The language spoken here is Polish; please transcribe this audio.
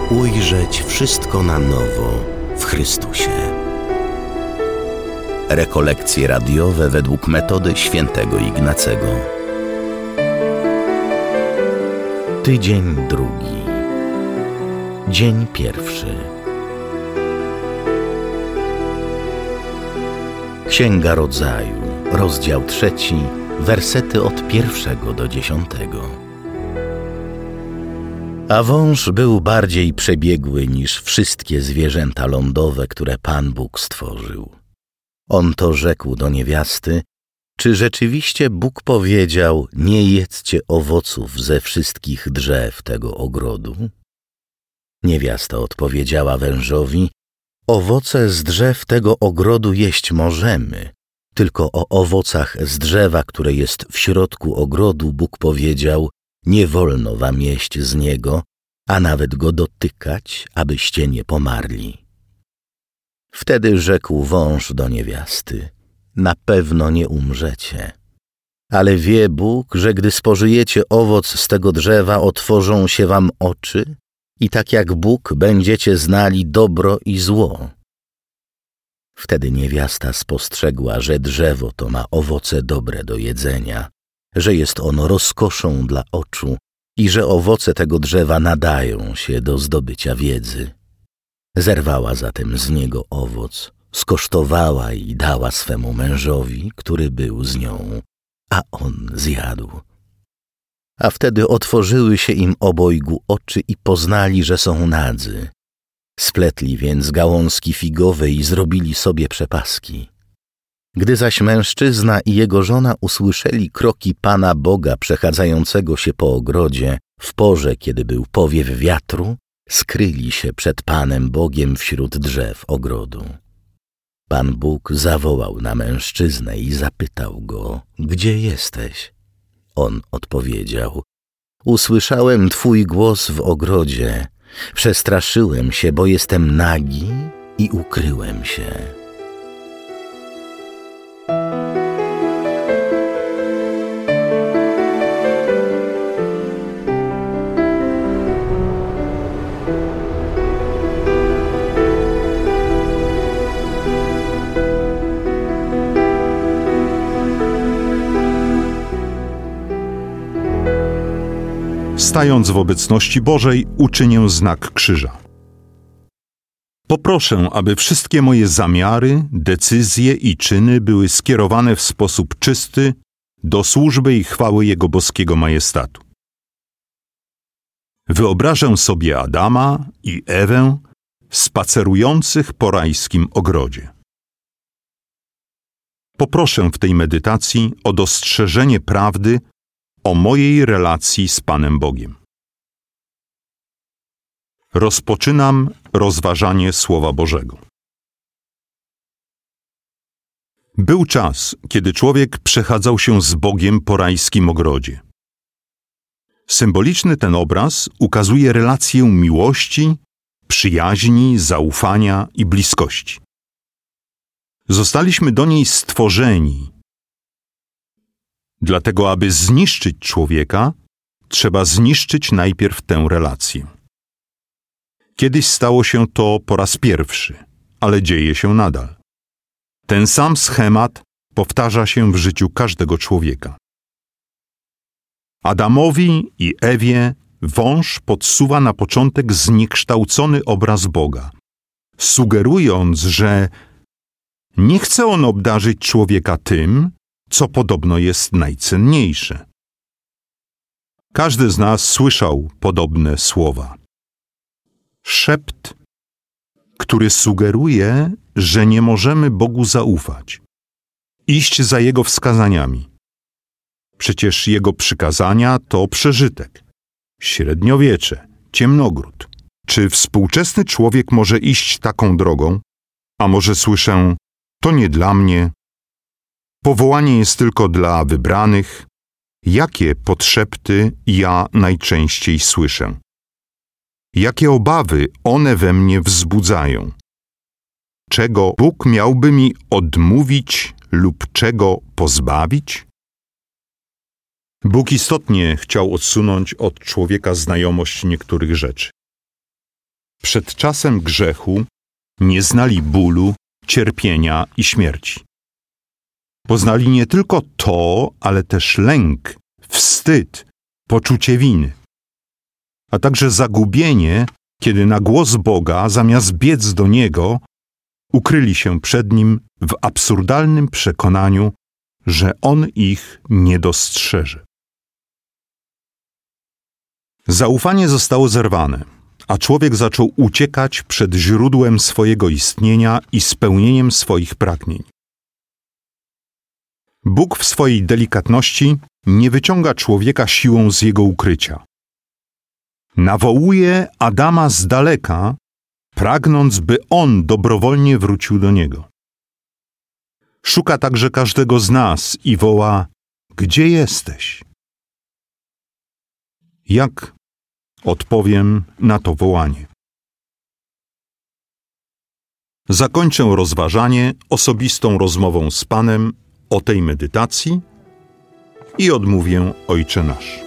Ujrzeć wszystko na nowo w Chrystusie. Rekolekcje radiowe według metody świętego Ignacego. Tydzień drugi. Dzień pierwszy. Księga Rodzaju, rozdział 3, wersety od 1 do 10. A wąż był bardziej przebiegły niż wszystkie zwierzęta lądowe, które Pan Bóg stworzył. On to rzekł do niewiasty: czy rzeczywiście Bóg powiedział: nie jedzcie owoców ze wszystkich drzew tego ogrodu? Niewiasta odpowiedziała wężowi: owoce z drzew tego ogrodu jeść możemy, tylko o owocach z drzewa, które jest w środku ogrodu, Bóg powiedział: nie wolno wam jeść z niego, a nawet go dotykać, abyście nie pomarli. Wtedy rzekł wąż do niewiasty: na pewno nie umrzecie. Ale wie Bóg, że gdy spożyjecie owoc z tego drzewa, otworzą się wam oczy i tak jak Bóg będziecie znali dobro i zło. Wtedy niewiasta spostrzegła, że drzewo to ma owoce dobre do jedzenia, że jest ono rozkoszą dla oczu i że owoce tego drzewa nadają się do zdobycia wiedzy. Zerwała zatem z niego owoc, skosztowała i dała swemu mężowi, który był z nią, a on zjadł. A wtedy otworzyły się im obojgu oczy i poznali, że są nadzy. Spletli więc gałązki figowe i zrobili sobie przepaski. Gdy zaś mężczyzna i jego żona usłyszeli kroki Pana Boga przechadzającego się po ogrodzie, w porze, kiedy był powiew wiatru, skryli się przed Panem Bogiem wśród drzew ogrodu. Pan Bóg zawołał na mężczyznę i zapytał go: gdzie jesteś? On odpowiedział: usłyszałem Twój głos w ogrodzie, przestraszyłem się, bo jestem nagi i ukryłem się. Stając w obecności Bożej, uczynię znak krzyża. Poproszę, aby wszystkie moje zamiary, decyzje i czyny były skierowane w sposób czysty do służby i chwały Jego boskiego majestatu. Wyobrażę sobie Adama i Ewę spacerujących po rajskim ogrodzie. Poproszę w tej medytacji o dostrzeżenie prawdy o mojej relacji z Panem Bogiem. Rozpoczynam rozważanie Słowa Bożego. Był czas, kiedy człowiek przechadzał się z Bogiem po rajskim ogrodzie. Symboliczny ten obraz ukazuje relację miłości, przyjaźni, zaufania i bliskości. Zostaliśmy do niej stworzeni. Dlatego, aby zniszczyć człowieka, trzeba zniszczyć najpierw tę relację. Kiedyś stało się to po raz pierwszy, ale dzieje się nadal. Ten sam schemat powtarza się w życiu każdego człowieka. Adamowi i Ewie wąż podsuwa na początek zniekształcony obraz Boga, sugerując, że nie chce on obdarzyć człowieka tym, co podobno jest najcenniejsze. Każdy z nas słyszał podobne słowa. Szept, który sugeruje, że nie możemy Bogu zaufać, iść za Jego wskazaniami. Przecież Jego przykazania to przeżytek, średniowiecze, ciemnogród. Czy współczesny człowiek może iść taką drogą? A może słyszę: to nie dla mnie, powołanie jest tylko dla wybranych. Jakie podszepty ja najczęściej słyszę? Jakie obawy one we mnie wzbudzają? Czego Bóg miałby mi odmówić lub czego pozbawić? Bóg istotnie chciał odsunąć od człowieka znajomość niektórych rzeczy. przed czasem grzechu nie znali bólu, cierpienia i śmierci. Poznali nie tylko to, ale też lęk, wstyd, poczucie winy, a także zagubienie, kiedy na głos Boga, zamiast biec do Niego, ukryli się przed Nim w absurdalnym przekonaniu, że On ich nie dostrzeże. Zaufanie zostało zerwane, a człowiek zaczął uciekać przed źródłem swojego istnienia i spełnieniem swoich pragnień. Bóg w swojej delikatności nie wyciąga człowieka siłą z jego ukrycia. Nawołuje Adama z daleka, pragnąc, by on dobrowolnie wrócił do niego. Szuka także każdego z nas i woła: gdzie jesteś? Jak odpowiem na to wołanie? Zakończę rozważanie osobistą rozmową z Panem o tej medytacji i odmówię Ojcze Nasz.